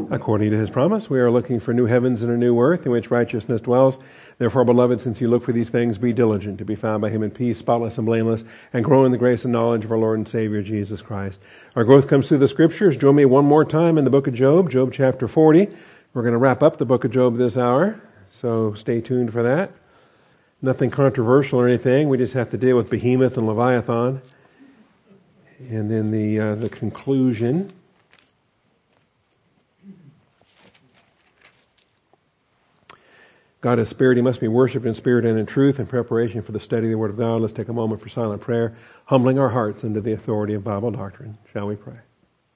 According to his promise, we are looking for new heavens and a new earth in which righteousness dwells. Therefore, beloved, since you look for these things, be diligent to be found by him in peace, spotless and blameless, and grow in the grace and knowledge of our Lord and Savior, Jesus Christ. Our growth comes through the Scriptures. Join me one more time in the book of Job, Job chapter 40. We're going to wrap up the book of Job this hour, so stay tuned for that. Nothing controversial or anything. We just have to deal with Behemoth and Leviathan. And then the conclusion. God is spirit. He must be worshipped in spirit and in truth. In preparation for the study of the Word of God, let's take a moment for silent prayer, humbling our hearts under the authority of Bible doctrine. Shall we pray?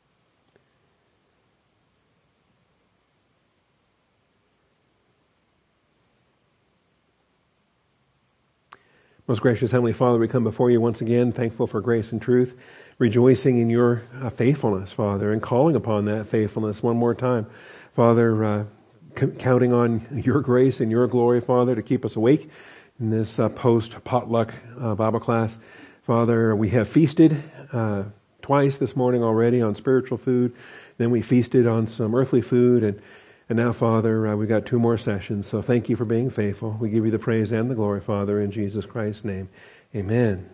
Most gracious Heavenly Father, we come before you once again, thankful for grace and truth, rejoicing in your faithfulness, Father, and calling upon that faithfulness one more time. Father, counting on your grace and your glory, Father, to keep us awake in this post-potluck Bible class. Father, we have feasted twice this morning already on spiritual food. Then we feasted on some earthly food. And now, Father, we've got 2 more sessions. So thank you for being faithful. We give you the praise and the glory, Father, in Jesus Christ's name. Amen.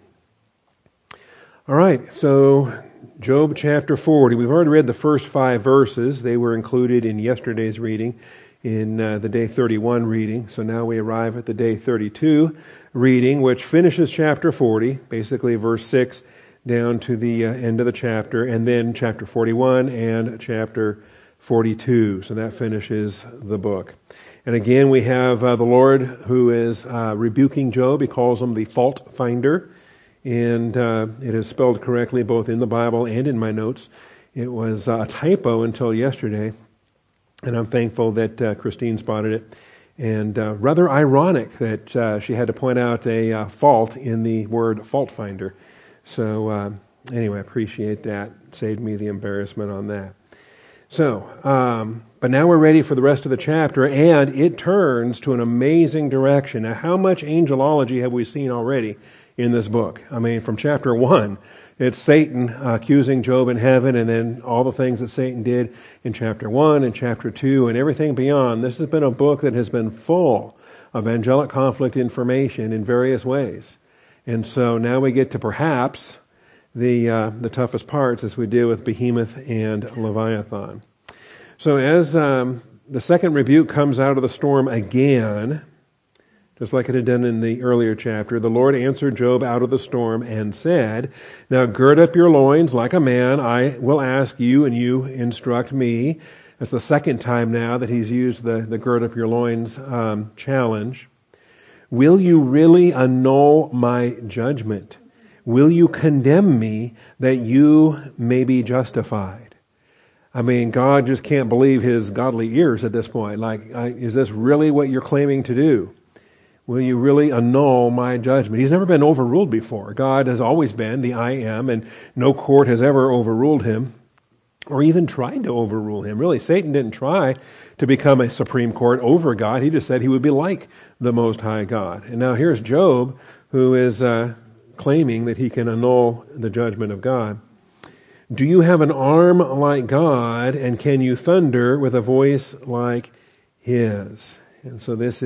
All right, so Job chapter 40. We've already read the first 5 verses. They were included in yesterday's reading, in the day 31 reading. So now we arrive at the day 32 reading, which finishes chapter 40, basically verse 6 down to the end of the chapter, and then chapter 41 and chapter 42. So that finishes the book. And again, we have the Lord who is rebuking Job. He calls him the fault finder. And it is spelled correctly both in the Bible and in my notes. It was a typo until yesterday. And I'm thankful that Christine spotted it. And rather ironic that she had to point out a fault in the word fault finder. So anyway, I appreciate that. It saved me the embarrassment on that. So, but now we're ready for the rest of the chapter, and it turns to an amazing direction. Now, how much angelology have we seen already in this book? I mean, from chapter 1, it's Satan accusing Job in heaven, and then all the things that Satan did in chapter 1 and chapter 2 and everything beyond. This has been a book that has been full of angelic conflict information in various ways. And so now we get to perhaps the toughest parts as we deal with Behemoth and Leviathan. So as the second rebuke comes out of the storm again, just like it had done in the earlier chapter, the Lord answered Job out of the storm and said, "Now gird up your loins like a man. I will ask you, and you instruct me." That's the second time now that he's used the gird up your loins challenge. "Will you really annul my judgment? Will you condemn me that you may be justified?" I mean, God just can't believe his godly ears at this point. Like, is this really what you're claiming to do? Will you really annul my judgment? He's never been overruled before. God has always been the I am, and no court has ever overruled him or even tried to overrule him. Really, Satan didn't try to become a supreme court over God. He just said he would be like the Most High God. And now here's Job, who is claiming that he can annul the judgment of God. "Do you have an arm like God, and can you thunder with a voice like his?" And so this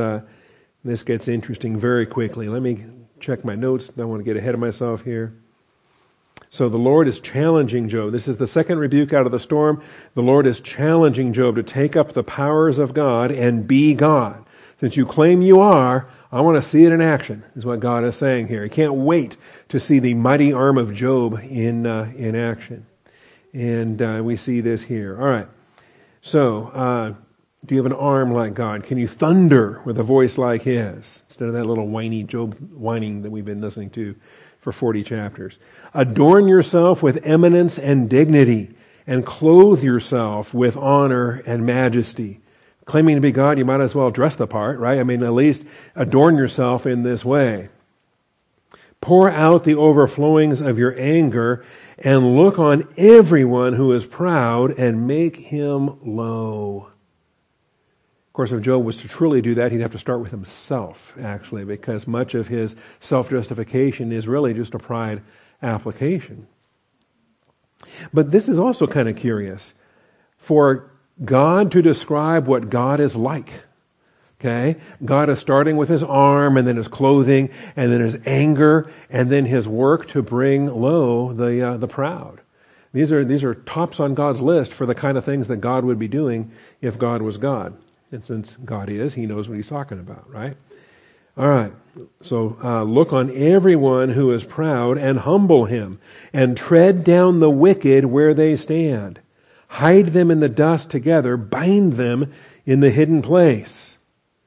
gets interesting very quickly. Let me check my notes. Don't want to get ahead of myself here. So the Lord is challenging Job. This is the second rebuke out of the storm. The Lord is challenging Job to take up the powers of God and be God. Since you claim you are, I want to see it in action, is what God is saying here. He can't wait to see the mighty arm of Job in action. And we see this here. All right. So, do you have an arm like God? Can you thunder with a voice like his? Instead of that little whiny Job whining that we've been listening to for 40 chapters. "Adorn yourself with eminence and dignity, and clothe yourself with honor and majesty." Claiming to be God, you might as well dress the part, right? I mean, at least adorn yourself in this way. "Pour out the overflowings of your anger, and look on everyone who is proud, and make him low." Of course, if Job was to truly do that, he'd have to start with himself, actually, because much of his self-justification is really just a pride application. But this is also kind of curious. For God to describe what God is like. Okay? God is starting with his arm, and then his clothing, and then his anger, and then his work to bring low the proud. These are tops on God's list for the kind of things that God would be doing if God was God. And since God is, he knows what he's talking about, right? All right. So look on everyone who is proud and humble him, and tread down the wicked where they stand. Hide them in the dust together, bind them in the hidden place.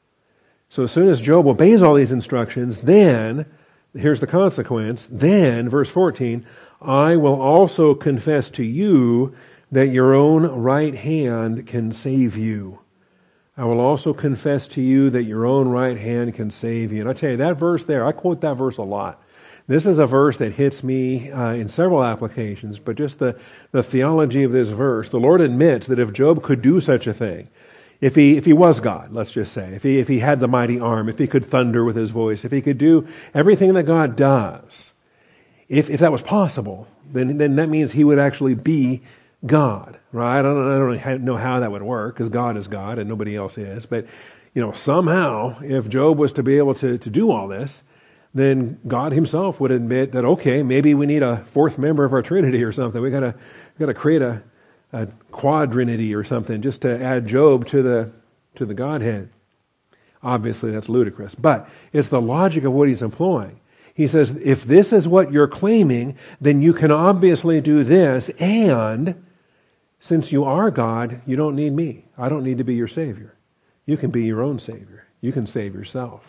So as soon as Job obeys all these instructions, then, here's the consequence, then, verse 14, I will also confess to you that your own right hand can save you. I will also confess to you that your own right hand can save you. And I tell you, that verse there, I quote that verse a lot. This is a verse that hits me in several applications, but just the theology of this verse. The Lord admits that if Job could do such a thing, if he was God, let's just say, if he had the mighty arm, if he could thunder with his voice, if he could do everything that God does, if that was possible, then that means he would actually be God, right? I don't know how that would work, because God is God and nobody else is. But, somehow, if Job was to be able to do all this, then God himself would admit that, okay, maybe we need a fourth member of our Trinity or something. We got to create a quadrinity or something just to add Job to the Godhead. Obviously, that's ludicrous, but it's the logic of what he's employing. He says, if this is what you're claiming, then you can obviously do this, and since you are God, you don't need me. I don't need to be your Savior. You can be your own Savior. You can save yourself.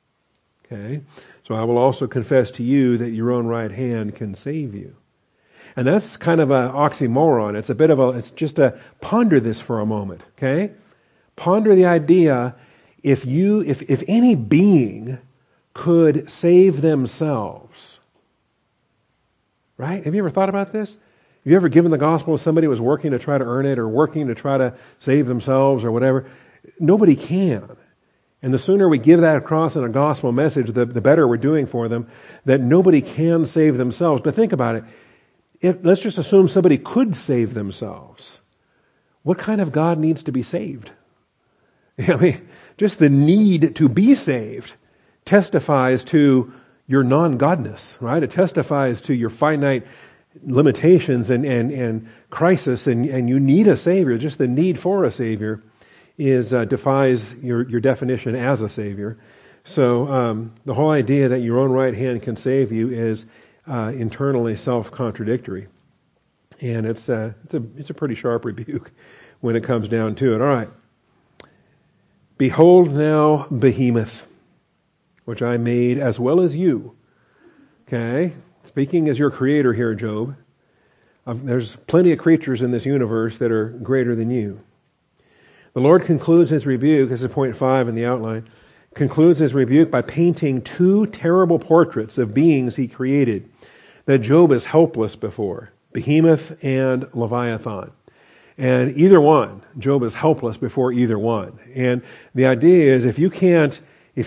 Okay? So I will also confess to you that your own right hand can save you. And that's kind of an oxymoron. It's just to ponder this for a moment. Okay? Ponder the idea, if any being could save themselves. Right? Have you ever thought about this? Have you ever given the gospel to somebody who was working to try to earn it, or working to try to save themselves or whatever? Nobody can. And the sooner we give that across in a gospel message, the better we're doing for them, that nobody can save themselves. But think about it. Let's just assume somebody could save themselves. What kind of God needs to be saved? I mean, just the need to be saved testifies to your non-godness, right? It testifies to your finite limitations and crisis, and you need a Savior. Just the need for a Savior defies your definition as a Savior. So the whole idea that your own right hand can save you is internally self-contradictory, and it's a pretty sharp rebuke when it comes down to it. All right. Behold now Behemoth, which I made as well as you. Okay? Speaking as your creator here, Job. There's plenty of creatures in this universe that are greater than you. The Lord concludes his rebuke, this is point 5 in the outline, concludes his rebuke by painting two terrible portraits of beings he created that Job is helpless before, Behemoth and Leviathan. And either one, Job is helpless before either one. And the idea is, if you can't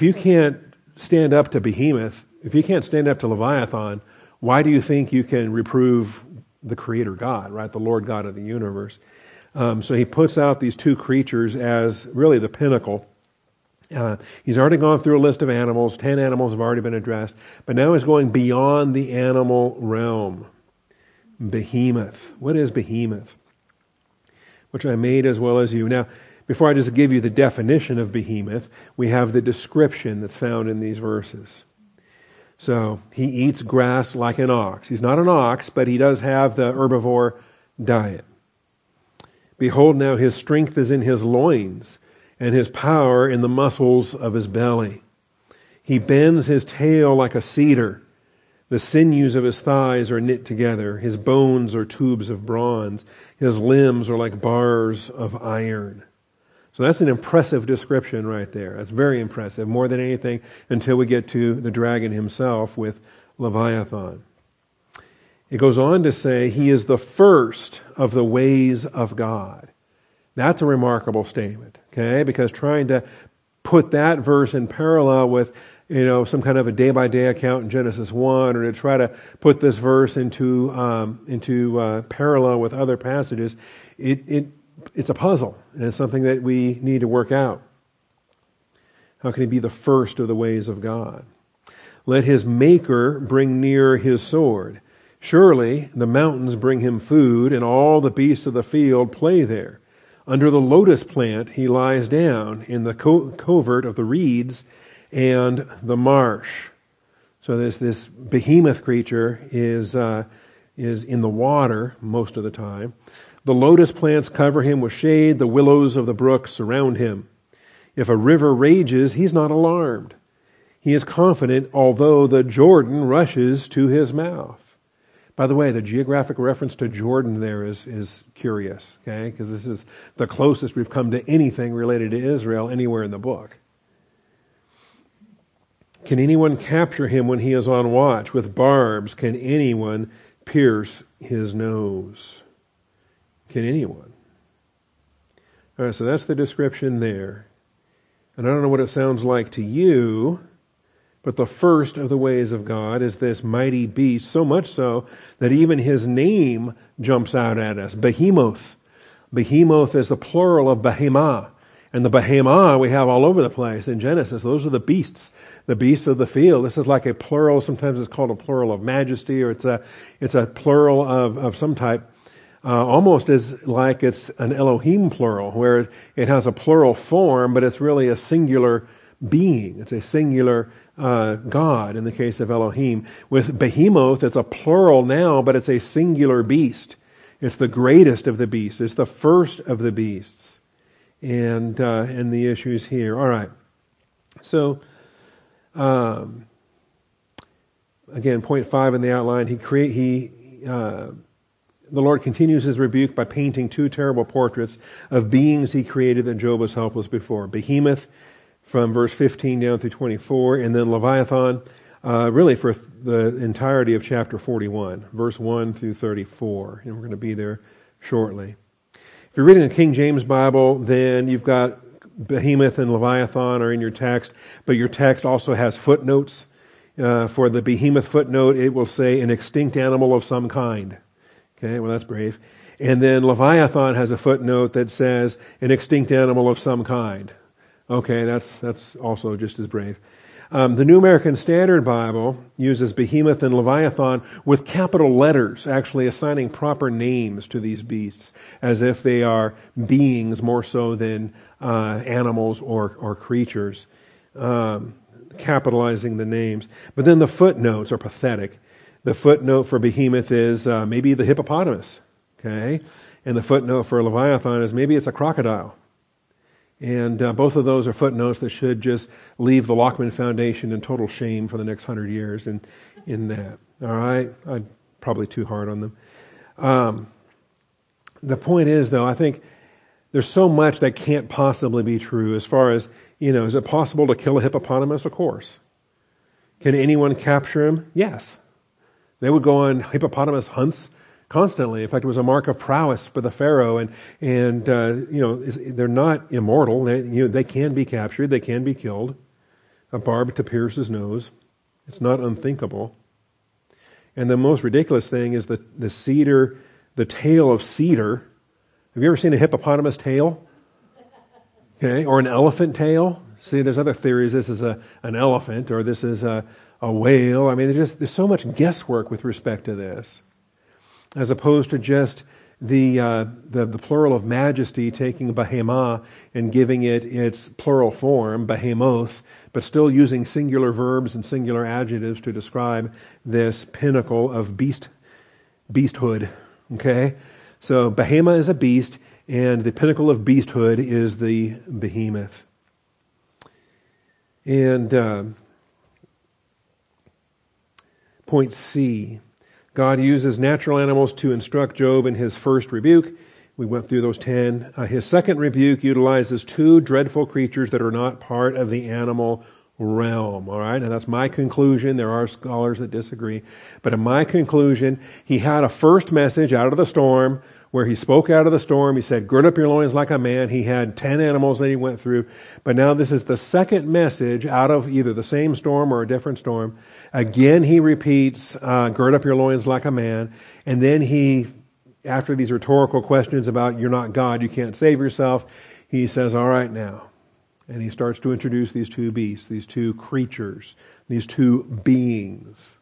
stand up to Behemoth, if you can't stand up to Leviathan, why do you think you can reprove the Creator God, right? The Lord God of the universe. So he puts out these two creatures as really the pinnacle. He's already gone through a list of animals. 10 animals have already been addressed. But now he's going beyond the animal realm. Behemoth. What is Behemoth? Which I made as well as you. Now, before I just give you the definition of Behemoth, we have the description that's found in these verses. So, he eats grass like an ox. He's not an ox, but he does have the herbivore diet. Behold, now his strength is in his loins, and his power in the muscles of his belly. He bends his tail like a cedar. The sinews of his thighs are knit together. His bones are tubes of bronze. His limbs are like bars of iron. So that's an impressive description right there. That's very impressive, more than anything, until we get to the dragon himself with Leviathan. It goes on to say, he is the first of the ways of God. That's a remarkable statement, okay? Because trying to put that verse in parallel with, some kind of a day-by-day account in Genesis 1, or to try to put this verse into parallel with other passages, it it's a puzzle, and it's something that we need to work out. How can he be the first of the ways of God? Let his maker bring near his sword. Surely the mountains bring him food, and all the beasts of the field play there. Under the lotus plant he lies down, in the covert of the reeds and the marsh. So this behemoth creature is in the water most of the time. The lotus plants cover him with shade. The willows of the brook surround him. If a river rages, he's not alarmed. He is confident, although the Jordan rushes to his mouth. By the way, the geographic reference to Jordan there is curious, okay? Because this is the closest we've come to anything related to Israel anywhere in the book. Can anyone capture him when he is on watch? With barbs, can anyone pierce his nose? Can anyone? All right, so that's the description there. And I don't know what it sounds like to you, but the first of the ways of God is this mighty beast, so much so that even his name jumps out at us, Behemoth. Behemoth is the plural of Behemah. And the Behemah we have all over the place in Genesis. Those are the beasts of the field. This is like a plural. Sometimes it's called a plural of majesty, or it's a plural of some type. Almost as like it's an Elohim plural, where it has a plural form, but it's really a singular being. It's a singular God in the case of Elohim. With Behemoth, it's a plural now, but it's a singular beast. It's the greatest of the beasts. It's the first of the beasts. And the issues here. All right. So, again, point 5 in the outline. The Lord continues his rebuke by painting two terrible portraits of beings he created that Job was helpless before. Behemoth from verse 15 down through 24, and then Leviathan, really for the entirety of chapter 41, verse 1 through 34. And we're going to be there shortly. If you're reading the King James Bible, then you've got Behemoth and Leviathan are in your text, but your text also has footnotes. For the Behemoth footnote, it will say an extinct animal of some kind. Okay, well that's brave. And then Leviathan has a footnote that says an extinct animal of some kind. Okay, that's also just as brave. The New American Standard Bible uses Behemoth and Leviathan with capital letters, actually assigning proper names to these beasts, as if they are beings more so than animals or creatures, capitalizing the names. But then the footnotes are pathetic. The footnote for Behemoth is maybe the hippopotamus, okay? And the footnote for Leviathan is maybe it's a crocodile. And both of those are footnotes that should just leave the Lockman Foundation in total shame for the next 100 years in that. All right? I'm probably too hard on them. The point is, though, I think there's so much that can't possibly be true as far as, is it possible to kill a hippopotamus? Of course. Can anyone capture him? Yes. They would go on hippopotamus hunts constantly. In fact, it was a mark of prowess for the Pharaoh, and they're not immortal. They can be captured. They can be killed. A barb to pierce his nose. It's not unthinkable. And the most ridiculous thing is the cedar, the tail of cedar. Have you ever seen a hippopotamus tail? Okay, or an elephant tail? See, there's other theories. This is an elephant, or this is a whale. I mean, there's so much guesswork with respect to this, as opposed to just the plural of majesty, taking Behemah and giving it its plural form, Behemoth, but still using singular verbs and singular adjectives to describe this pinnacle of beasthood. Okay? So Behemah is a beast, and the pinnacle of beasthood is the Behemoth. And point C. God uses natural animals to instruct Job in his first rebuke. We went through those 10. His second rebuke utilizes two dreadful creatures that are not part of the animal realm. All right, and that's my conclusion. There are scholars that disagree. But in my conclusion, he had a first message out of the storm where he spoke out of the storm. He said, gird up your loins like a man. He had 10 animals that he went through. But now this is the second message out of either the same storm or a different storm. Again, he repeats, gird up your loins like a man. And then he after these rhetorical questions about you're not God, you can't save yourself, he says, all right now. And he starts to introduce these two beasts, these two creatures, these two beings.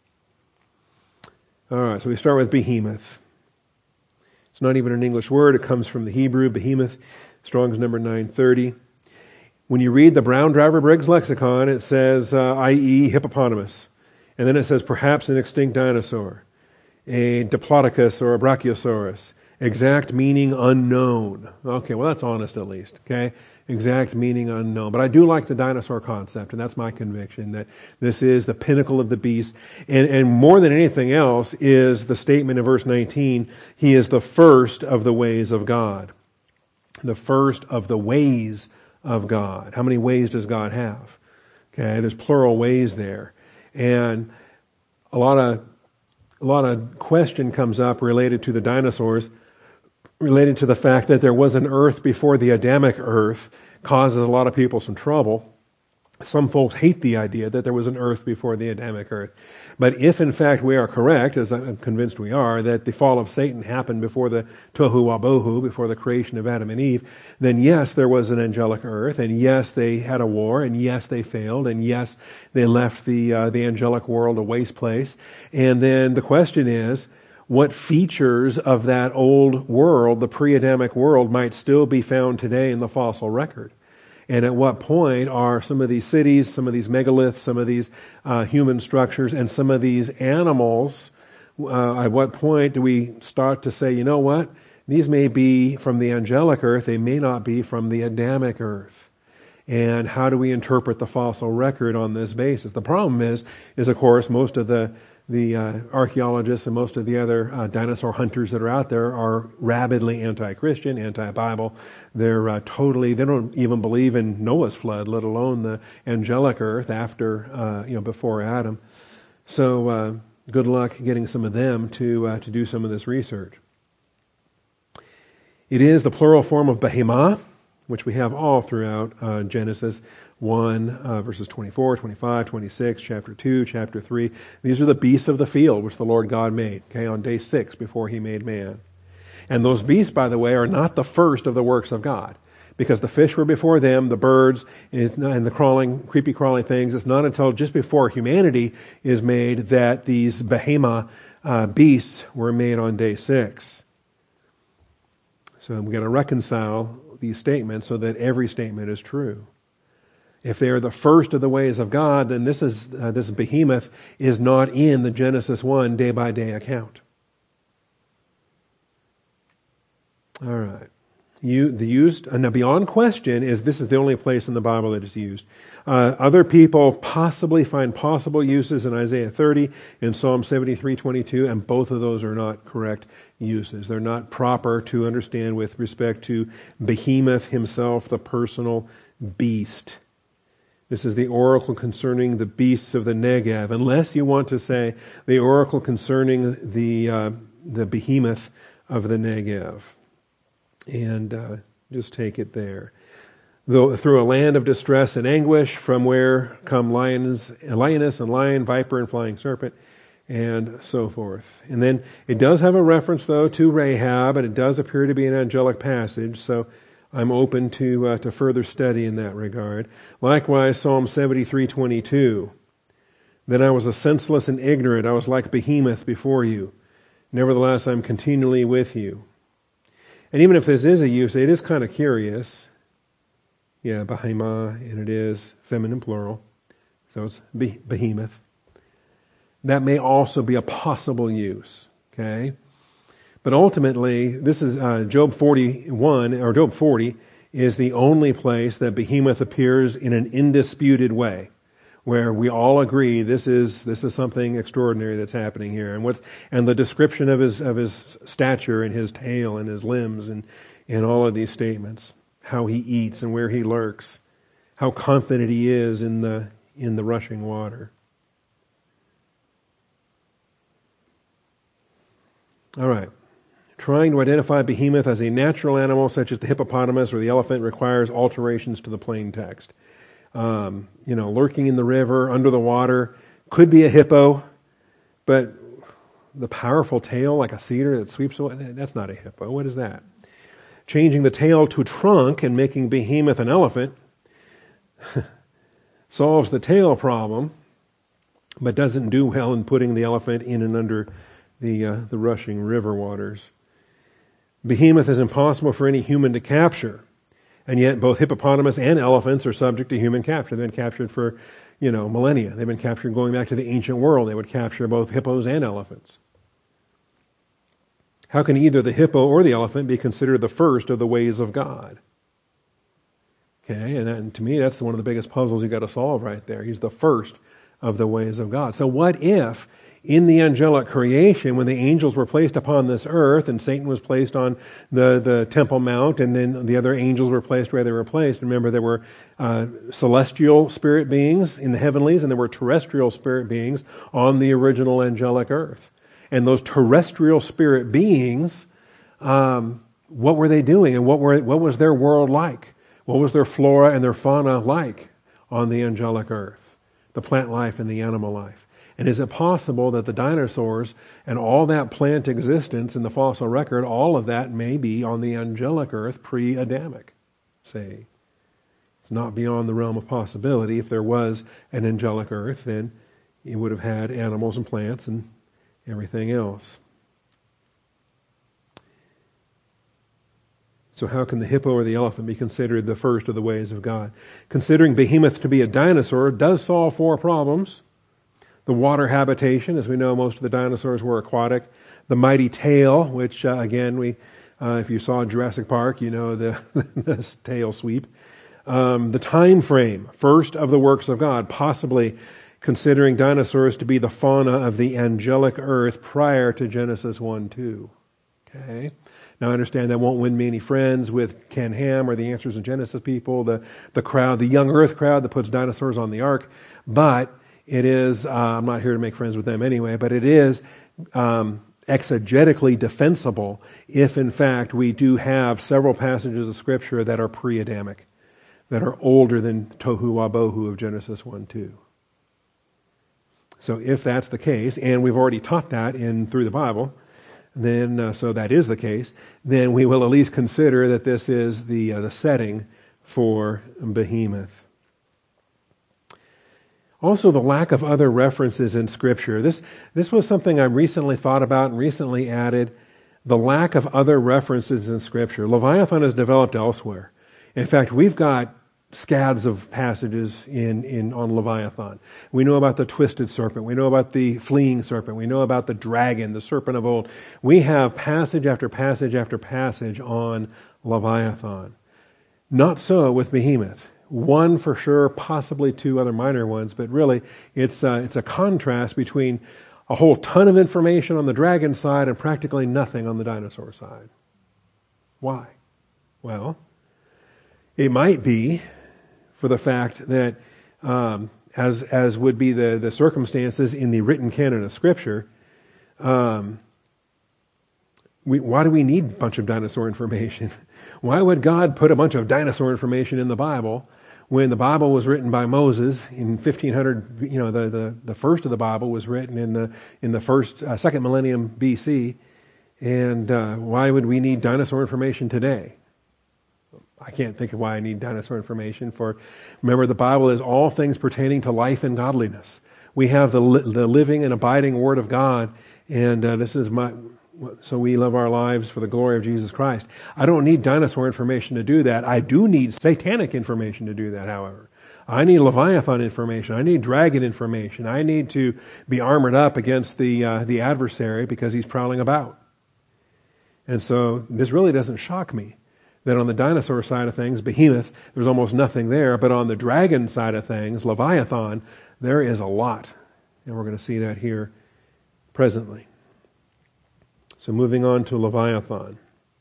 All right, so we start with behemoth. It's not even an English word. It comes from the Hebrew, behemoth, Strong's number 930. When you read the Brown Driver Briggs lexicon, it says, i.e. hippopotamus. And then it says perhaps an extinct dinosaur, a Diplodocus or a Brachiosaurus. Exact meaning unknown. Okay, well that's honest at least, okay? Exact meaning unknown. But I do like the dinosaur concept, and that's my conviction, that this is the pinnacle of the beast. And more than anything else is the statement in verse 19, he is the first of the ways of God. The first of the ways of God. How many ways does God have? Okay, there's plural ways there. And a lot of question comes up related to the dinosaurs, related to the fact that there was an earth before the Adamic earth, causes a lot of people some trouble. Some folks hate the idea that there was an earth before the Adamic earth. But if in fact we are correct, as I'm convinced we are, that the fall of Satan happened before the tohu wabohu, before the creation of Adam and Eve, then yes, there was an angelic earth, and yes, they had a war, and yes, they failed, and yes, they left the angelic world a waste place. And then the question is, what features of that old world, the pre-Adamic world, might still be found today in the fossil record? And at what point are some of these cities, some of these megaliths, some of these human structures, and some of these animals, at what point do we start to say, you know what? These may be from the angelic earth, they may not be from the Adamic earth. And how do we interpret the fossil record on this basis? The problem is of course, most of the archaeologists and most of the other dinosaur hunters that are out there are rabidly anti-Christian, anti-Bible. They're they don't even believe in Noah's flood, let alone the angelic earth after, before Adam. So good luck getting some of them to do some of this research. It is the plural form of behemah, which we have all throughout Genesis 1, verses 24, 25, 26, chapter 2, chapter 3. These are the beasts of the field which the Lord God made, okay, on day 6 before he made man. And those beasts, by the way, are not the first of the works of God, because the fish were before them, the birds, and the creepy crawling things. It's not until just before humanity is made that these behemah beasts were made on day 6. So we've got to reconcile these statements so that every statement is true. If they are the first of the ways of God, then this behemoth is not in the Genesis 1 day-by-day account. All right. Now beyond question this is the only place in the Bible that it's used. Other people possibly find possible uses in Isaiah 30 and Psalm 73:22, and both of those are not correct uses. They're not proper to understand with respect to behemoth himself, the personal beast. This is the oracle concerning the beasts of the Negev, unless you want to say the oracle concerning the behemoth of the Negev. And just take it there. Though through a land of distress and anguish, from where come lioness and lion, viper and flying serpent, and so forth. And then it does have a reference, though, to Rahab, and it does appear to be an angelic passage, so I'm open to further study in that regard. Likewise, Psalm 73:22. Then I was a senseless and ignorant. I was like behemoth before you. Nevertheless, I'm continually with you. And even if this is a use, it is kind of curious. Yeah, behemah, and it is feminine plural. So it's behemoth. That may also be a possible use. Okay? But ultimately, this is Job 41, or Job 40, is the only place that behemoth appears in an indisputed way, where we all agree this is something extraordinary that's happening here, and the description of his stature and his tail and his limbs and all of these statements, how he eats and where he lurks, how confident he is in the rushing water. All right. Trying to identify behemoth as a natural animal such as the hippopotamus or the elephant requires alterations to the plain text. Lurking in the river, under the water, could be a hippo, but the powerful tail like a cedar that sweeps away. That's not a hippo. What is that? Changing the tail to trunk and making Behemoth an elephant solves the tail problem, but doesn't do well in putting the elephant in and under the rushing river waters. Behemoth is impossible for any human to capture, and yet both hippopotamus and elephants are subject to human capture. They've been captured for, millennia. They've been captured going back to the ancient world. They would capture both hippos and elephants. How can either the hippo or the elephant be considered the first of the ways of God? Okay, and to me, that's one of the biggest puzzles you've got to solve right there. He's the first of the ways of God. So what if, in the angelic creation, when the angels were placed upon this earth, and Satan was placed on the Temple Mount, and then the other angels were placed where they were placed. Remember, there were celestial spirit beings in the heavenlies, and there were terrestrial spirit beings on the original angelic earth. And those terrestrial spirit beings, what were they doing, and what was their world like? What was their flora and their fauna like on the angelic earth? The plant life and the animal life. And is it possible that the dinosaurs and all that plant existence in the fossil record, all of that may be on the angelic earth pre-Adamic? Say, it's not beyond the realm of possibility. If there was an angelic earth, then it would have had animals and plants and everything else. So how can the hippo or the elephant be considered the first of the ways of God? Considering Behemoth to be a dinosaur does solve 4 problems. The water habitation, as we know, most of the dinosaurs were aquatic. The mighty tail, which again, if you saw Jurassic Park, you know the tail sweep. The time frame, first of the works of God, possibly considering dinosaurs to be the fauna of the angelic earth prior to Genesis 1-2. Okay? Now I understand that won't win me any friends with Ken Ham or the Answers in Genesis people, the crowd, the young earth crowd that puts dinosaurs on the ark, but it is, I'm not here to make friends with them anyway, but it is exegetically defensible if in fact we do have several passages of Scripture that are pre-Adamic, that are older than Tohu Wabohu of Genesis 1-2. So if that's the case, and we've already taught that through the Bible, then so that is the case, then we will at least consider that this is the setting for Behemoth. Also, the lack of other references in Scripture. This was something I recently thought about and recently added. The lack of other references in Scripture. Leviathan is developed elsewhere. In fact, we've got scads of passages on Leviathan. We know about the twisted serpent. We know about the fleeing serpent. We know about the dragon, the serpent of old. We have passage after passage after passage on Leviathan. Not so with Behemoth. One for sure, possibly 2 other minor ones, but really it's a contrast between a whole ton of information on the dragon side and practically nothing on the dinosaur side. Why? Well, it might be for the fact that, as would be the circumstances in the written canon of Scripture, why do we need a bunch of dinosaur information? Why would God put a bunch of dinosaur information in the Bible when the Bible was written by Moses in 1500? The first of the Bible was written in the second millennium BC, and why would we need dinosaur information today? I can't think of why I need dinosaur information remember, the Bible is all things pertaining to life and godliness. We have the living and abiding Word of God, and this is so we live our lives for the glory of Jesus Christ. I don't need dinosaur information to do that. I do need satanic information to do that, however. I need Leviathan information. I need dragon information. I need to be armored up against the adversary because he's prowling about. And so this really doesn't shock me that on the dinosaur side of things, Behemoth, there's almost nothing there. But on the dragon side of things, Leviathan, there is a lot. And we're going to see that here presently. So moving on to Leviathan.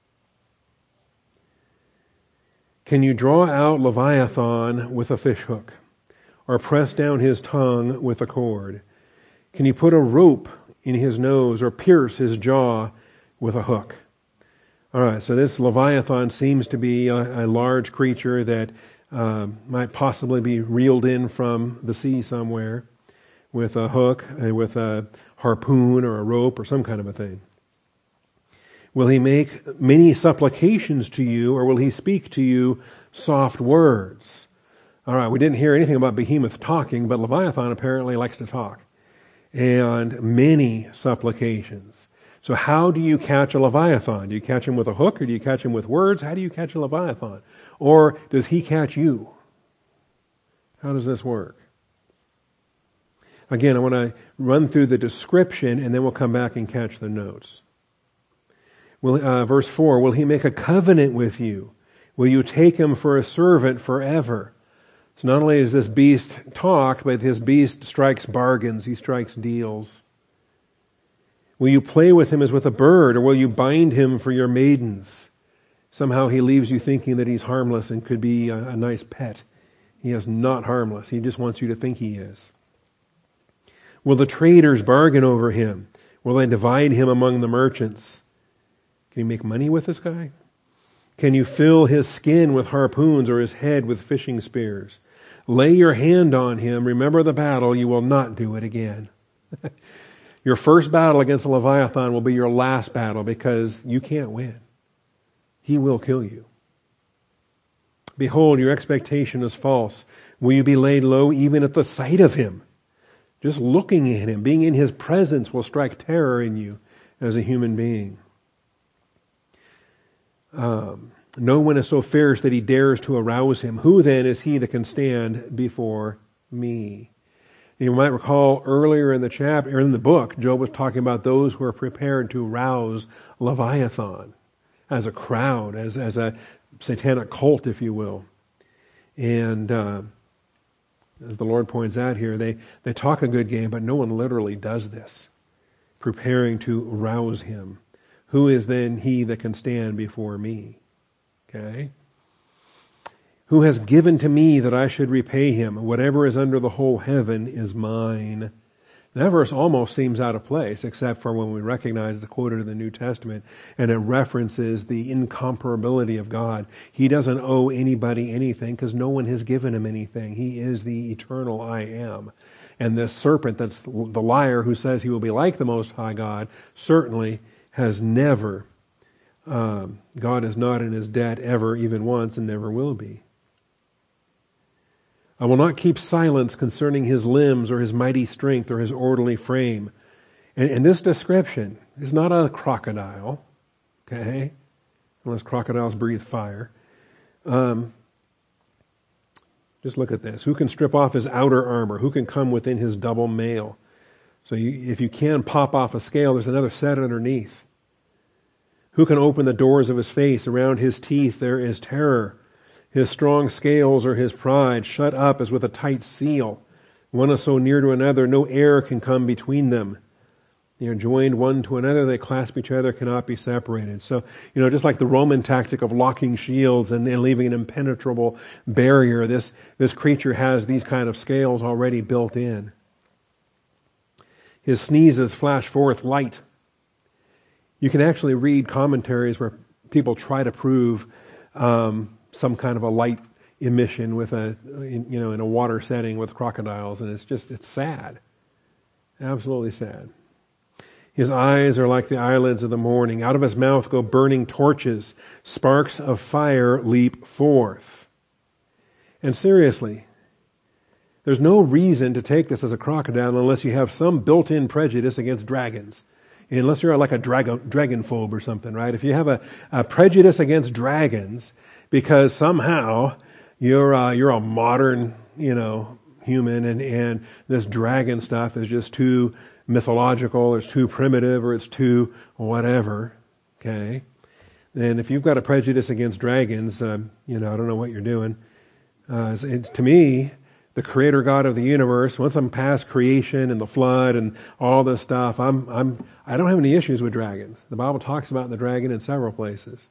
Can you draw out Leviathan with a fishhook, or press down his tongue with a cord? Can you put a rope in his nose, or pierce his jaw with a hook? All right, so this Leviathan seems to be a large creature that might possibly be reeled in from the sea somewhere. with a hook, with a harpoon or a rope or some kind of a thing? Will he make many supplications to you, or will he speak to you soft words? All right, we didn't hear anything about Behemoth talking, but Leviathan apparently likes to talk. And many supplications. So how do you catch a Leviathan? Do you catch him with a hook, or do you catch him with words? How do you catch a Leviathan? Or does he catch you? How does this work? Again, I want to run through the description, and then we'll come back and catch the notes. Verse 4, will he make a covenant with you? Will you take him for a servant forever? So not only does this beast talk, but this beast strikes bargains. He strikes deals. Will you play with him as with a bird, or will you bind him for your maidens? Somehow he leaves you thinking that he's harmless and could be a nice pet. He is not harmless. He just wants you to think he is. Will the traders bargain over him? Will they divide him among the merchants? Can you make money with this guy? Can you fill his skin with harpoons or his head with fishing spears? Lay your hand on him. Remember the battle. You will not do it again. Your first battle against a Leviathan will be your last battle, because you can't win. He will kill you. Behold, your expectation is false. Will you be laid low even at the sight of him? Just looking at him, being in his presence, will strike terror in you as a human being. No one is so fierce that he dares to arouse him. Who then is he that can stand before me? You might recall earlier in the chapter, or in the book, Job was talking about those who are prepared to rouse Leviathan as a crowd, as a satanic cult, if you will. And as the Lord points out here, they talk a good game, but no one literally does this, preparing to rouse him. Who is then he that can stand before me? Okay? Who has given to me that I should repay him? Whatever is under the whole heaven is mine. That verse almost seems out of place, except for when we recognize the quoted in the New Testament, and it references the incomparability of God. He doesn't owe anybody anything, because no one has given him anything. He is the eternal I am. And this serpent, that's the liar who says he will be like the Most High God, certainly has never, God is not in his debt ever, even once, and never will be. I will not keep silence concerning his limbs or his mighty strength or his orderly frame. And this description is not a crocodile, okay? Unless crocodiles breathe fire. Just look at this. Who can strip off his outer armor? Who can come within his double mail? So if you can pop off a scale, there's another set underneath. Who can open the doors of his face? Around his teeth there is terror. His strong scales are his pride, shut up as with a tight seal. One is so near to another, no air can come between them. They are joined one to another, they clasp each other, cannot be separated. So, just like the Roman tactic of locking shields and leaving an impenetrable barrier, this creature has these kind of scales already built in. His sneezes flash forth light. You can actually read commentaries where people try to prove some kind of a light emission with in a water setting with crocodiles, and it's sad. Absolutely sad. His eyes are like the eyelids of the morning. Out of his mouth go burning torches. Sparks of fire leap forth. And seriously, there's no reason to take this as a crocodile unless you have some built-in prejudice against dragons. Unless you're like a dragonphobe or something, right? If you have a prejudice against dragons because somehow you're a modern, human, and this dragon stuff is just too mythological, or it's too primitive, or it's too whatever, okay? And if you've got a prejudice against dragons, I don't know what you're doing. To me, the creator God of the universe, once I'm past creation and the flood and all this stuff, I don't have any issues with dragons. The Bible talks about the dragon in several places.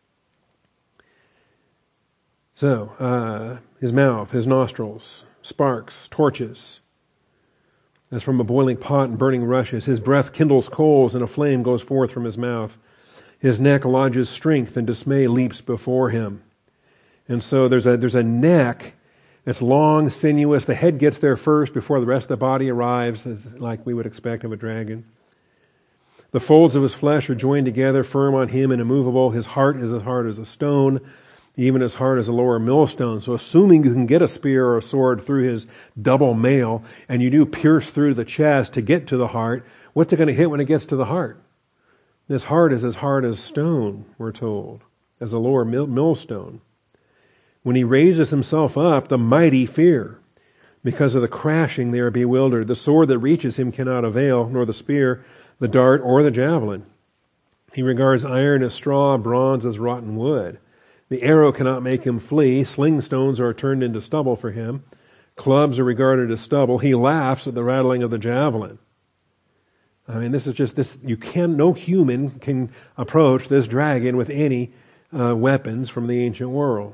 So, his mouth, his nostrils, sparks, torches, as from a boiling pot and burning rushes. His breath kindles coals, and a flame goes forth from his mouth. His neck lodges strength, and dismay leaps before him. And so there's a neck It's long, sinuous. The head gets there first before the rest of the body arrives, like we would expect of a dragon. The folds of his flesh are joined together, firm on him and immovable. His heart is as hard as a stone, even as hard as a lower millstone. So assuming you can get a spear or a sword through his double mail, and you do pierce through the chest to get to the heart, what's it going to hit when it gets to the heart? This heart is as hard as stone, we're told, as a lower millstone. When he raises himself up, the mighty fear. Because of the crashing, they are bewildered. The sword that reaches him cannot avail, nor the spear, the dart, or the javelin. He regards iron as straw, bronze as rotten wood. The arrow cannot make him flee. Sling stones are turned into stubble for him. Clubs are regarded as stubble. He laughs at the rattling of the javelin. I mean, this is just this. No human can approach this dragon with any weapons from the ancient world.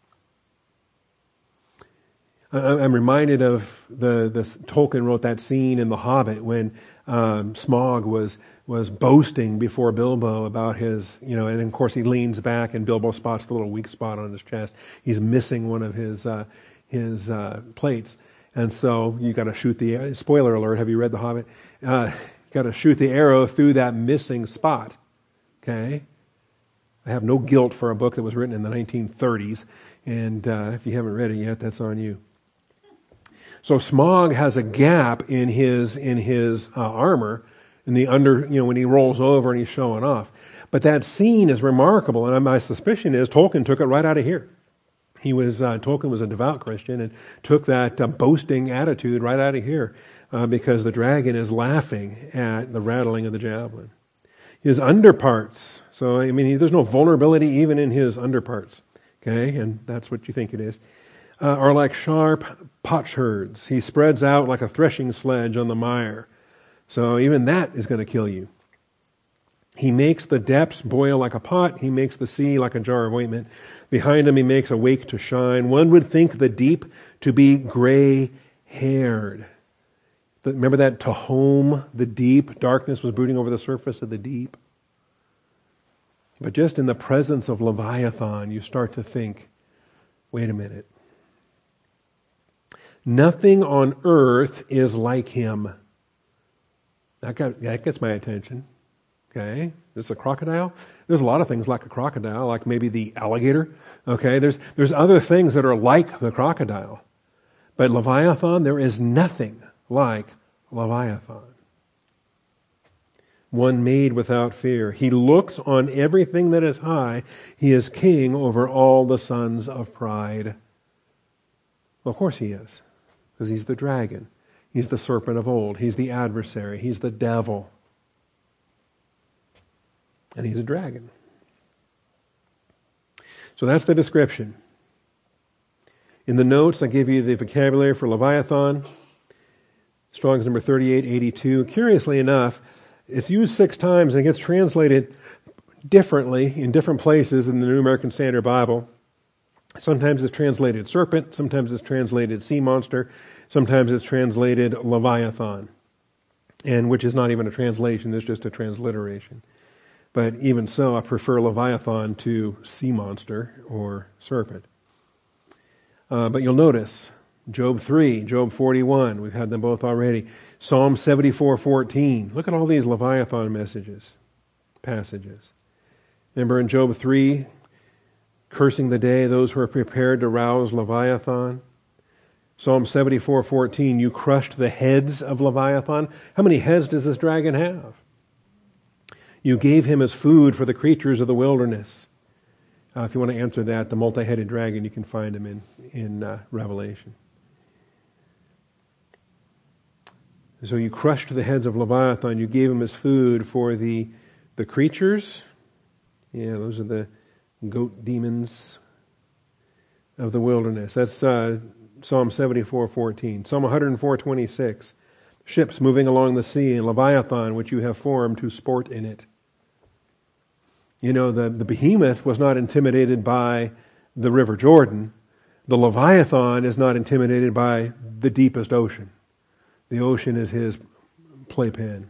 I'm reminded of the Tolkien wrote that scene in The Hobbit when Smaug was boasting before Bilbo about his, and of course he leans back and Bilbo spots the little weak spot on his chest. He's missing one of his plates, and so you got to shoot the. Spoiler alert! Have you read The Hobbit? Got to shoot the arrow through that missing spot. Okay, I have no guilt for a book that was written in the 1930s, and if you haven't read it yet, that's on you. So Smaug has a gap in his armor, in the when he rolls over and he's showing off. But that scene is remarkable, and my suspicion is Tolkien took it right out of here. Tolkien was a devout Christian and took that boasting attitude right out of here because the dragon is laughing at the rattling of the javelin. His underparts, so there's no vulnerability even in his underparts, okay, and that's what you think it is, are like sharp potsherds. He spreads out like a threshing sledge on the mire. So even that is going to kill you. He makes the depths boil like a pot. He makes the sea like a jar of ointment. Behind him he makes a wake to shine. One would think the deep to be gray-haired. Remember that Tehom, the deep? Darkness was brooding over the surface of the deep. But just in the presence of Leviathan, you start to think, wait a minute. Nothing on earth is like him. That gets my attention. Okay, this is a crocodile. There's a lot of things like a crocodile, like maybe the alligator. Okay, there's other things that are like the crocodile. But Leviathan, there is nothing like Leviathan. One made without fear. He looks on everything that is high. He is king over all the sons of pride. Well, of course he is, because he's the dragon. He's the serpent of old. He's the adversary. He's the devil. And he's a dragon. So that's the description. In the notes, I give you the vocabulary for Leviathan. Strong's number 3882. Curiously enough, it's used 6 times and it gets translated differently in different places in the New American Standard Bible. Sometimes it's translated serpent, sometimes it's translated sea monster, sometimes it's translated Leviathan, and which is not even a translation, it's just a transliteration. But even so, I prefer Leviathan to sea monster or serpent. But you'll notice, Job 3, Job 41, we've had them both already. Psalm 74:14. Look at all these Leviathan passages. Remember in Job 3, cursing the day, those who are prepared to rouse Leviathan. Psalm 74:14, you crushed the heads of Leviathan. How many heads does this dragon have? You gave him as food for the creatures of the wilderness. If you want to answer that, the multi-headed dragon, you can find him in Revelation. So you crushed the heads of Leviathan. You gave him as food for the creatures. Yeah, those are the goat demons of the wilderness. That's Psalm 74:14. Psalm 104:26. Ships moving along the sea, and Leviathan, which you have formed to sport in it. The behemoth was not intimidated by the River Jordan. The Leviathan is not intimidated by the deepest ocean. The ocean is his playpen.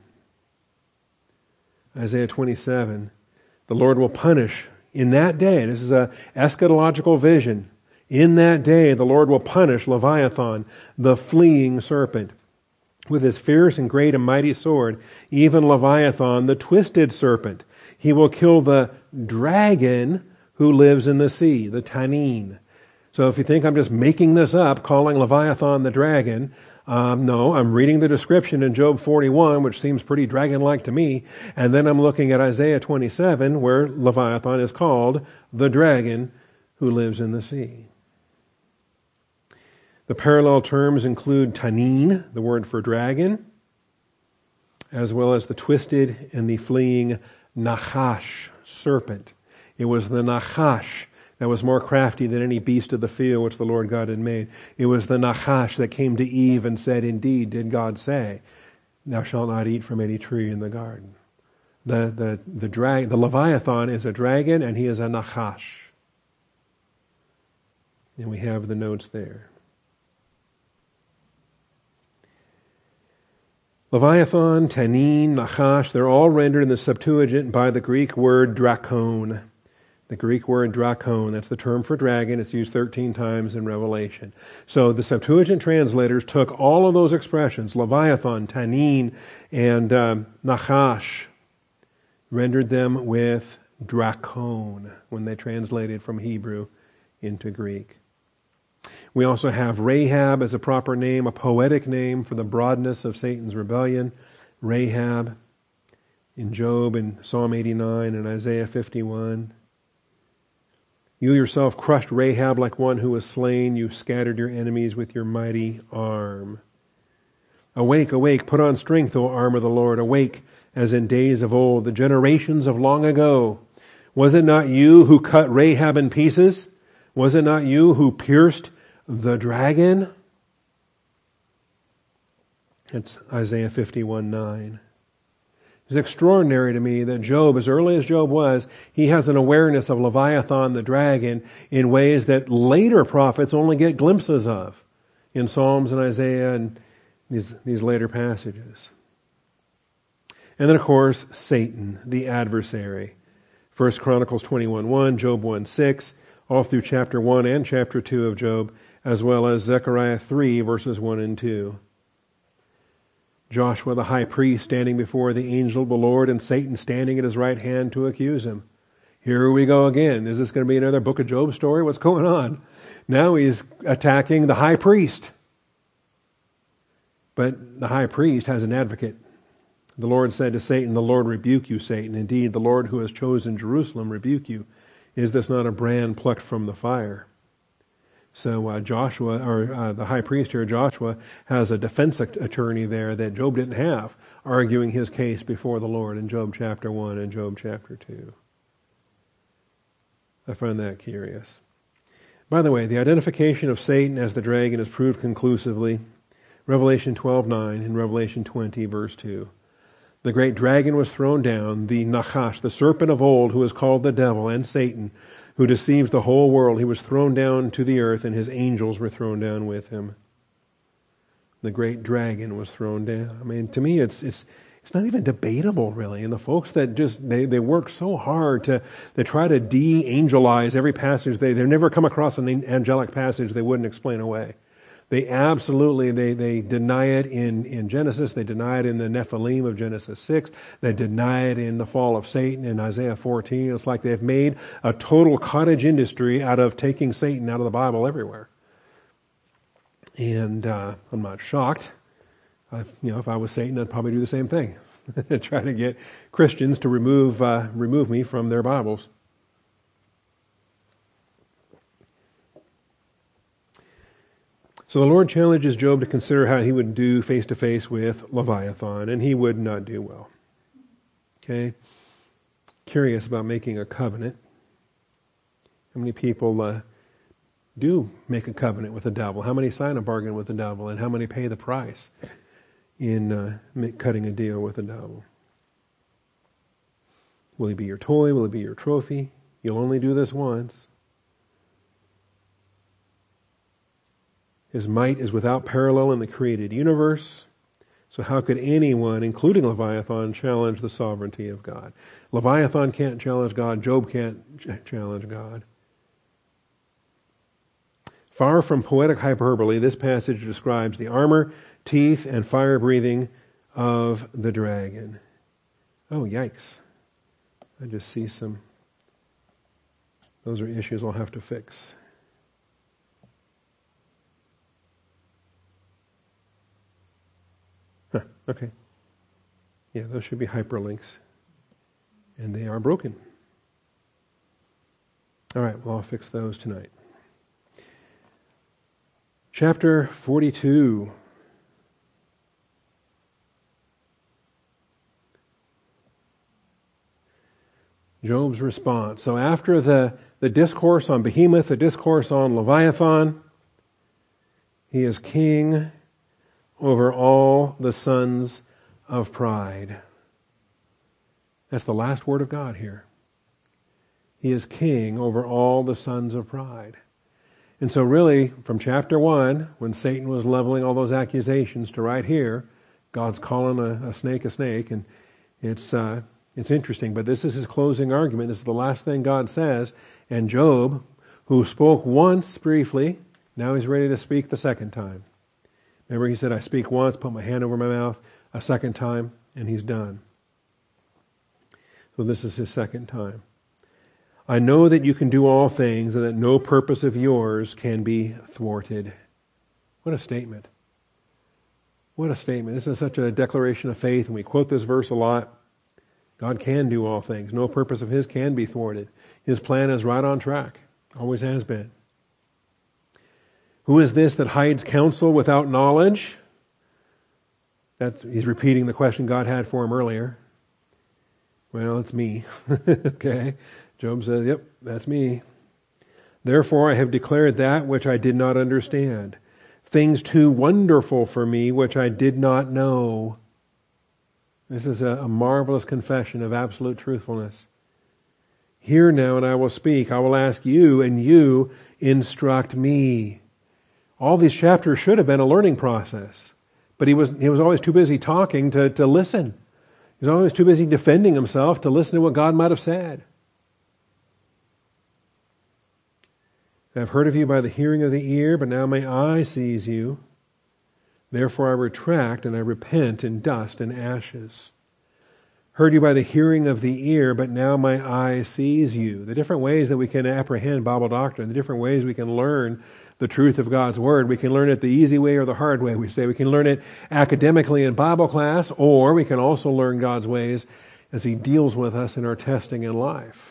Isaiah 27. The Lord will punish in that day. This is an eschatological vision. In that day the Lord will punish Leviathan, the fleeing serpent, with his fierce and great and mighty sword, even Leviathan, the twisted serpent. He will kill the dragon who lives in the sea, the Tannin. So if you think I'm just making this up, calling Leviathan the dragon, no, I'm reading the description in Job 41, which seems pretty dragon-like to me, and then I'm looking at Isaiah 27, where Leviathan is called the dragon who lives in the sea. The parallel terms include Tannin, the word for dragon, as well as the twisted and the fleeing Nachash, serpent. It was the Nachash that was more crafty than any beast of the field which the Lord God had made. It was the Nachash that came to Eve and said, indeed, did God say, thou shalt not eat from any tree in the garden. The Leviathan is a dragon and he is a Nachash. And we have the notes there. Leviathan, Tannin, Nachash, they're all rendered in the Septuagint by the Greek word drakon. The Greek word drakon, that's the term for dragon. It's used 13 times in Revelation. So the Septuagint translators took all of those expressions, Leviathan, Tannin, and Nachash, rendered them with drakon when they translated from Hebrew into Greek. We also have Rahab as a proper name, a poetic name for the broadness of Satan's rebellion. Rahab in Job and Psalm 89 and Isaiah 51. You yourself crushed Rahab like one who was slain. You scattered your enemies with your mighty arm. Awake, awake, put on strength, O arm of the Lord. Awake, as in days of old, the generations of long ago. Was it not you who cut Rahab in pieces? Was it not you who pierced the dragon? It's Isaiah 51:9. It's extraordinary to me that Job, as early as Job was, he has an awareness of Leviathan the dragon in ways that later prophets only get glimpses of in Psalms and Isaiah and these later passages. And then, of course, Satan, the adversary. 1 Chronicles 21:1, Job 1:6, all through chapter 1 and chapter 2 of Job, as well as Zechariah 3, verses 1 and 2. Joshua the high priest standing before the angel of the Lord and Satan standing at his right hand to accuse him. Here we go again. Is this going to be another Book of Job story? What's going on? Now he's attacking the high priest. But the high priest has an advocate. The Lord said to Satan, the Lord rebuke you, Satan. Indeed, the Lord who has chosen Jerusalem rebuke you. Is this not a brand plucked from the fire? So Joshua, or the high priest here, Joshua, has a defense attorney there that Job didn't have, arguing his case before the Lord in Job chapter 1 and Job chapter 2. I find that curious. By the way, the identification of Satan as the dragon is proved conclusively. Revelation 12:9 and Revelation 20, verse 2. The great dragon was thrown down, the Nachash, the serpent of old, who is called the devil and Satan, who deceives the whole world. He was thrown down to the earth, and his angels were thrown down with him. The great dragon was thrown down. I mean, to me, it's not even debatable, really. And the folks that just they work so hard they try to de-angelize every passage. They've never come across an angelic passage they wouldn't explain away. They absolutely, they deny it in Genesis. They deny it in the Nephilim of Genesis 6. They deny it in the fall of Satan in Isaiah 14. It's like they've made a total cottage industry out of taking Satan out of the Bible everywhere. And I'm not shocked. If I was Satan, I'd probably do the same thing. Try to get Christians to remove me from their Bibles. So the Lord challenges Job to consider how he would do face-to-face with Leviathan, and he would not do well. Okay? Curious about making a covenant. How many people do make a covenant with the devil? How many sign a bargain with the devil? And how many pay the price in cutting a deal with the devil? Will he be your toy? Will he be your trophy? You'll only do this once. His might is without parallel in the created universe. So how could anyone, including Leviathan, challenge the sovereignty of God? Leviathan can't challenge God. Job can't challenge God. Far from poetic hyperbole, this passage describes the armor, teeth, and fire breathing of the dragon. Oh, yikes. I just see some. Those are issues I'll have to fix. Okay. Yeah, those should be hyperlinks. And they are broken. All right, well, I'll fix those tonight. Chapter 42. Job's response. So after the discourse on Behemoth, the discourse on Leviathan, he is king over all the sons of pride. That's the last word of God here. He is king over all the sons of pride. And so really, from chapter 1, when Satan was leveling all those accusations, to right here, God's calling a snake, and it's interesting. But this is his closing argument. This is the last thing God says. And Job, who spoke once briefly, now he's ready to speak the second time. Remember, he said, I speak once, put my hand over my mouth, a second time, and he's done. So this is his second time. I know that you can do all things and that no purpose of yours can be thwarted. What a statement. What a statement. This is such a declaration of faith, and we quote this verse a lot. God can do all things. No purpose of his can be thwarted. His plan is right on track. Always has been. Who is this that hides counsel without knowledge? He's repeating the question God had for him earlier. Well, it's me. Okay. Job says, yep, that's me. Therefore I have declared that which I did not understand, things too wonderful for me which I did not know. This is a marvelous confession of absolute truthfulness. Hear now, and I will speak. I will ask you, and you instruct me. All these chapters should have been a learning process, but he was always too busy talking to listen. He was always too busy defending himself to listen to what God might have said. I have heard of you by the hearing of the ear, but now my eye sees you. Therefore I retract and I repent in dust and ashes. Heard you by the hearing of the ear, but now my eye sees you. The different ways that we can apprehend Bible doctrine, the different ways we can learn the truth of God's Word. We can learn it the easy way or the hard way. We say we can learn it academically in Bible class, or we can also learn God's ways as He deals with us in our testing in life.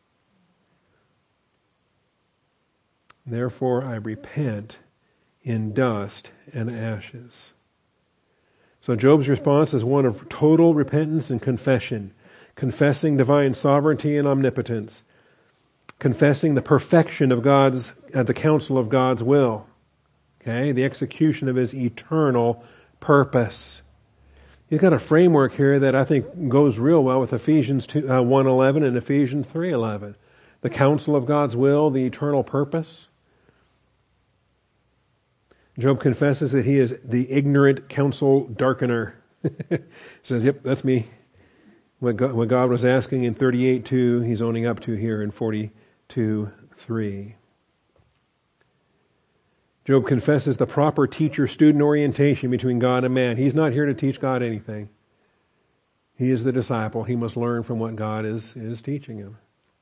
Therefore I repent in dust and ashes. So Job's response is one of total repentance and confession, confessing divine sovereignty and omnipotence, confessing the perfection of the counsel of God's will, okay, the execution of His eternal purpose. He's got a framework here that I think goes real well with Ephesians 1:11 and Ephesians 3:11. The counsel of God's will, the eternal purpose. Job confesses that he is the ignorant counsel darkener. He says, yep, that's me. What God was asking in 38:2, he's owning up to here in 42:3. Job confesses the proper teacher-student orientation between God and man. He's not here to teach God anything. He is the disciple. He must learn from what God is teaching him.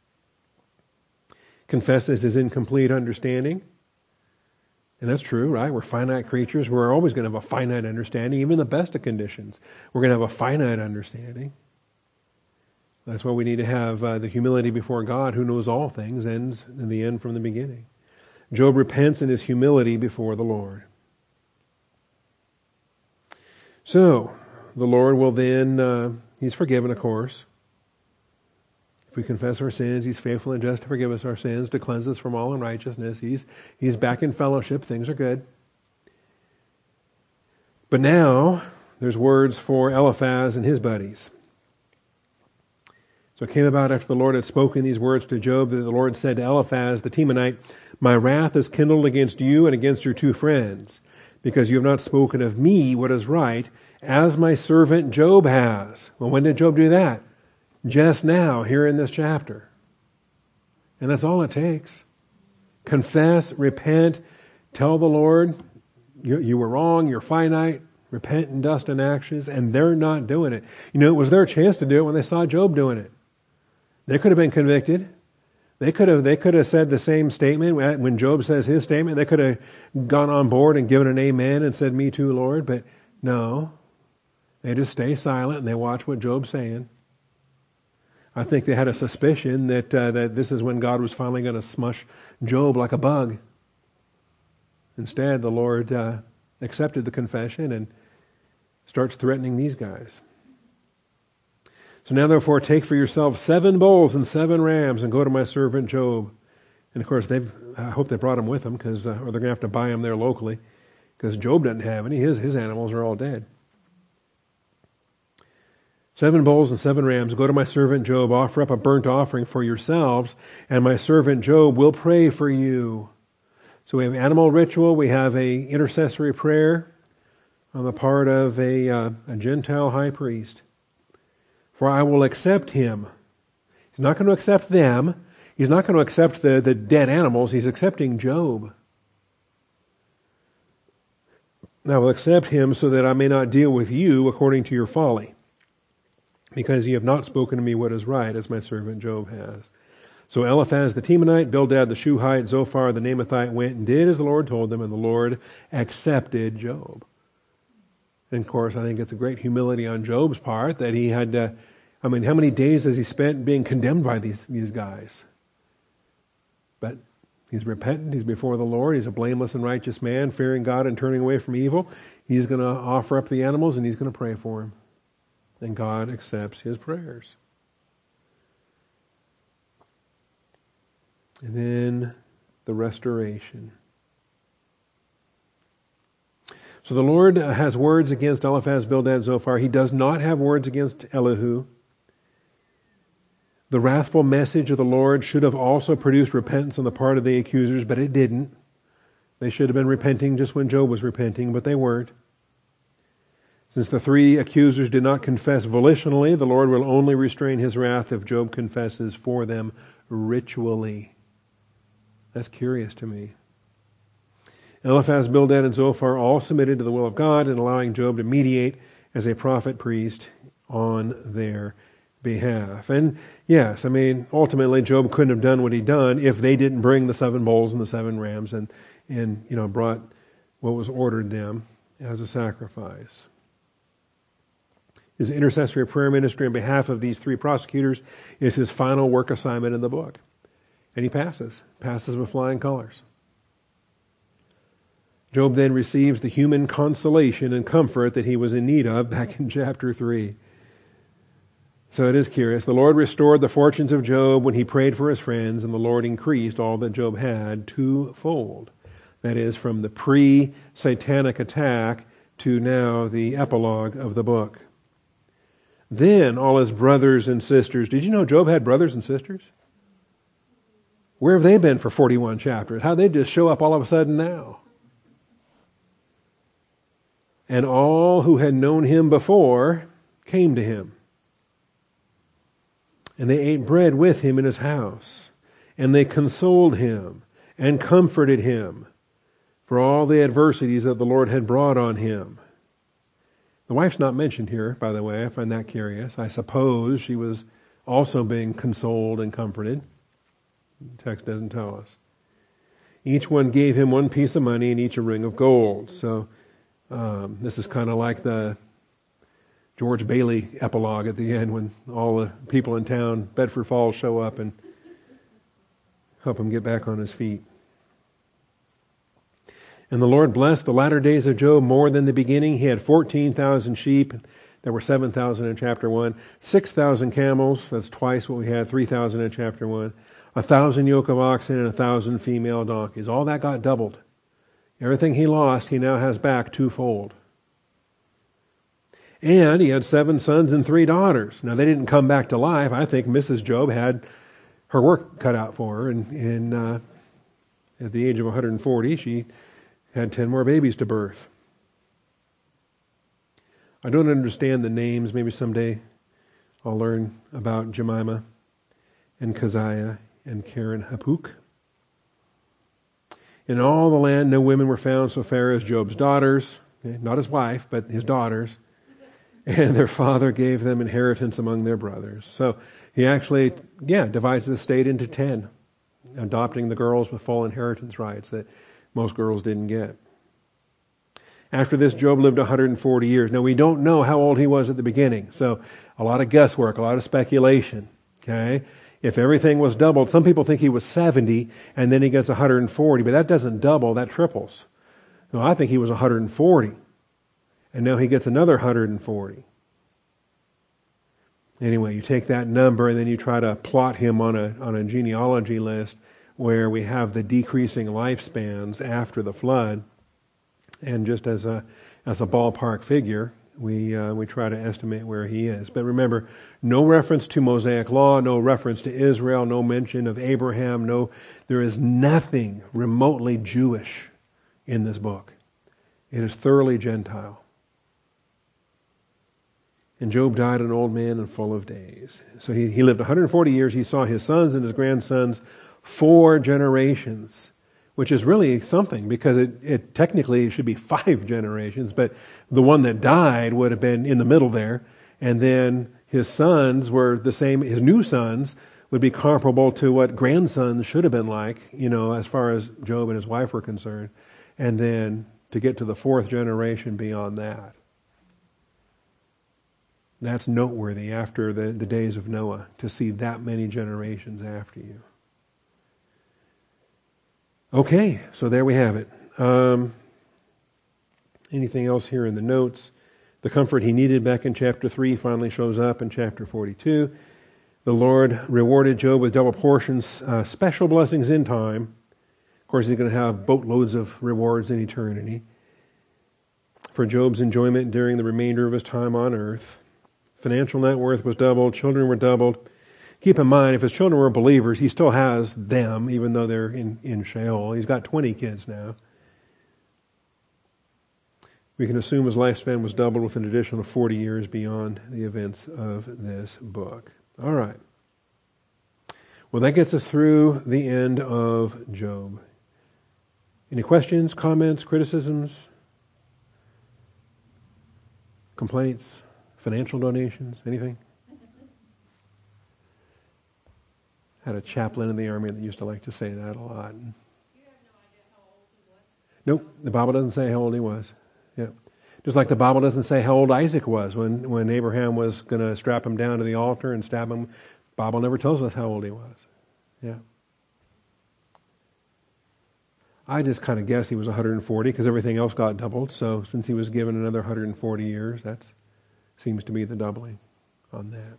Confesses his incomplete understanding. And that's true, right? We're finite creatures. We're always going to have a finite understanding, even in the best of conditions. We're going to have a finite understanding. That's why we need to have the humility before God, who knows all things, ends in the end from the beginning. Job repents in his humility before the Lord. So, the Lord will then, He's forgiven, of course. If we confess our sins, He's faithful and just to forgive us our sins, to cleanse us from all unrighteousness. He's back in fellowship. Things are good. But now, there's words for Eliphaz and his buddies. So it came about after the Lord had spoken these words to Job that the Lord said to Eliphaz the Temanite, my wrath is kindled against you and against your two friends, because you have not spoken of me what is right, as my servant Job has. Well, when did Job do that? Just now, here in this chapter. And that's all it takes. Confess, repent, tell the Lord, you were wrong, you're finite, repent in dust and ashes, and they're not doing it. It was their chance to do it when they saw Job doing it. They could have been convicted. They could have said the same statement when Job says his statement. They could have gone on board and given an amen and said, "Me too, Lord." But no, they just stay silent and they watch what Job's saying. I think they had a suspicion that this is when God was finally going to smush Job like a bug. Instead, the Lord accepted the confession and starts threatening these guys. So now therefore take for yourself 7 bulls and 7 rams and go to my servant Job. And of course, I hope they brought them with them, or they're going to have to buy them there locally, because Job doesn't have any. His animals are all dead. 7 bulls and 7 rams, go to my servant Job, offer up a burnt offering for yourselves, and my servant Job will pray for you. So we have animal ritual, we have a intercessory prayer on the part of a Gentile high priest. For I will accept him. He's not going to accept them. He's not going to accept the dead animals. He's accepting Job. I will accept him so that I may not deal with you according to your folly, because ye have not spoken to me what is right, as my servant Job has. So Eliphaz the Temanite, Bildad the Shuhite, Zophar the Naamathite went and did as the Lord told them, and the Lord accepted Job. And of course, I think it's a great humility on Job's part that he had, how many days has he spent being condemned by these guys? But he's repentant, he's before the Lord, he's a blameless and righteous man, fearing God and turning away from evil. He's going to offer up the animals and he's going to pray for him. And God accepts his prayers. And then the restoration. So the Lord has words against Eliphaz, Bildad, Zophar. He does not have words against Elihu. The wrathful message of the Lord should have also produced repentance on the part of the accusers, but it didn't. They should have been repenting just when Job was repenting, but they weren't. Since the 3 accusers did not confess volitionally, the Lord will only restrain his wrath if Job confesses for them ritually. That's curious to me. Eliphaz, Bildad, and Zophar all submitted to the will of God in allowing Job to mediate as a prophet priest on their behalf. And yes, ultimately Job couldn't have done what he'd done if they didn't bring the 7 bulls and the 7 rams and brought what was ordered them as a sacrifice. His intercessory prayer ministry on behalf of these 3 prosecutors is his final work assignment in the book. And he passes with flying colors. Job then receives the human consolation and comfort that he was in need of back in chapter 3. So it is curious. The Lord restored the fortunes of Job when he prayed for his friends, and the Lord increased all that Job had 2-fold. That is, from the pre-satanic attack to now the epilogue of the book. Then all his brothers and sisters. Did you know Job had brothers and sisters? Where have they been for 41 chapters? How did they just show up all of a sudden now? And all who had known him before came to him. And they ate bread with him in his house. And they consoled him and comforted him for all the adversities that the Lord had brought on him. The wife's not mentioned here, by the way. I find that curious. I suppose she was also being consoled and comforted. The text doesn't tell us. Each one gave him 1 piece of money and each a ring of gold. So this is kind of like the George Bailey epilogue at the end when all the people in town, Bedford Falls, show up and help him get back on his feet. And the Lord blessed the latter days of Job more than the beginning. He had 14,000 sheep. There were 7,000 in chapter 1. 6,000 camels. That's twice what we had. 3,000 in chapter 1. 1,000 yoke of oxen and 1,000 female donkeys. All that got doubled. Everything he lost, he now has back 2-fold. And he had 7 sons and 3 daughters. Now, they didn't come back to life. I think Mrs. Job had her work cut out for her. And at the age of 140, she had 10 more babies to birth. I don't understand the names. Maybe someday I'll learn about Jemima and Keziah and Karen Hapuk. In all the land no women were found so fair as Job's daughters, okay? Not his wife, but his daughters. And their father gave them inheritance among their brothers. So he actually, divides the estate into 10, adopting the girls with full inheritance rights that most girls didn't get. After this, Job lived 140 years. Now, we don't know how old he was at the beginning, so a lot of guesswork, a lot of speculation, okay? If everything was doubled, some people think he was 70, and then he gets 140, but that doesn't double, that triples. No, I think he was 140, and now he gets another 140. Anyway, you take that number, and then you try to plot him on a genealogy list where we have the decreasing lifespans after the flood. And just as a ballpark figure, we try to estimate where he is. But remember, no reference to Mosaic law, no reference to Israel, no mention of Abraham. There is nothing remotely Jewish in this book. It is thoroughly Gentile. And Job died an old man and full of days. So he lived 140 years. He saw his sons and his grandsons 4 generations. Which is really something, because it technically should be 5 generations, but the one that died would have been in the middle there, and then his sons were the same, his new sons would be comparable to what grandsons should have been like, as far as Job and his wife were concerned, and then to get to the 4th generation beyond that. That's noteworthy after the days of Noah, to see that many generations after you. Okay, so there we have it. Anything else here in the notes? The comfort he needed back in chapter 3 finally shows up in chapter 42. The Lord rewarded Job with double portions, special blessings in time. Of course, he's going to have boatloads of rewards in eternity. For Job's enjoyment during the remainder of his time on earth. Financial net worth was doubled, children were doubled. Keep in mind, if his children were believers, he still has them, even though they're in Sheol. He's got 20 kids now. We can assume his lifespan was doubled with an additional 40 years beyond the events of this book. All right. Well, that gets us through the end of Job. Any questions, comments, criticisms, complaints, financial donations, anything? Had a chaplain in the army that used to like to say that a lot. You have no idea how old he was? Nope, the Bible doesn't say how old he was. Yeah, just like the Bible doesn't say how old Isaac was when Abraham was going to strap him down to the altar and stab him. The Bible never tells us how old he was. Yeah, I just kind of guess he was 140 because everything else got doubled. So since he was given another 140 years, that seems to be the doubling on that.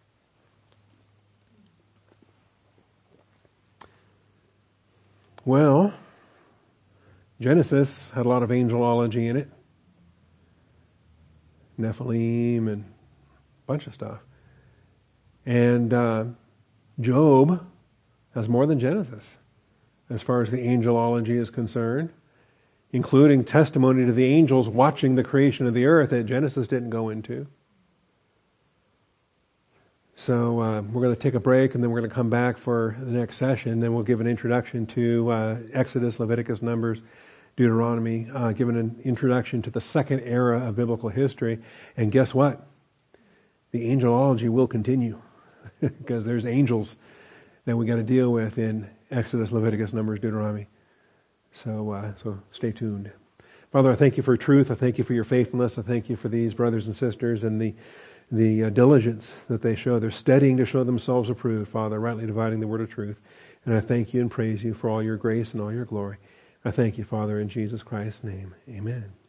Well, Genesis had a lot of angelology in it. Nephilim and a bunch of stuff. And Job has more than Genesis as far as the angelology is concerned, including testimony to the angels watching the creation of the earth that Genesis didn't go into. So we're going to take a break, and then we're going to come back for the next session. Then we'll give an introduction to Exodus, Leviticus, Numbers, Deuteronomy, giving an introduction to the second era of biblical history. And guess what? The angelology will continue because there's angels that we got to deal with in Exodus, Leviticus, Numbers, Deuteronomy. So stay tuned. Father, I thank you for truth. I thank you for your faithfulness. I thank you for these brothers and sisters and the diligence that they show. They're studying to show themselves approved, Father, rightly dividing the word of truth. And I thank you and praise you for all your grace and all your glory. I thank you, Father, in Jesus Christ's name. Amen.